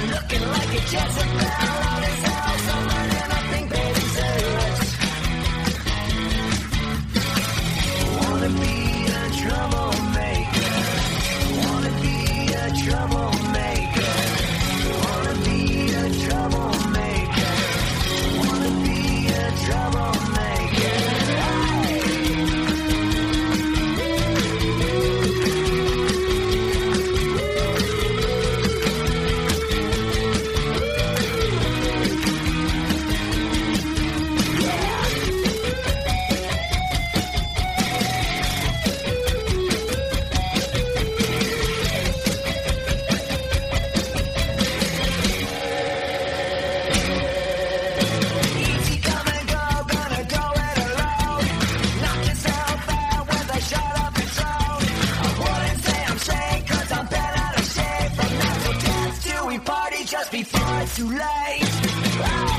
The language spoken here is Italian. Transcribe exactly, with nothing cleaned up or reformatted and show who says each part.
Speaker 1: looking like a Jezebel. All this hell, someone in a pink bathing suit. Wanna be a troublemaker. Wanna be a troublemaker. Wanna be a troublemaker. Wanna be a troublemaker. Just before it's too late.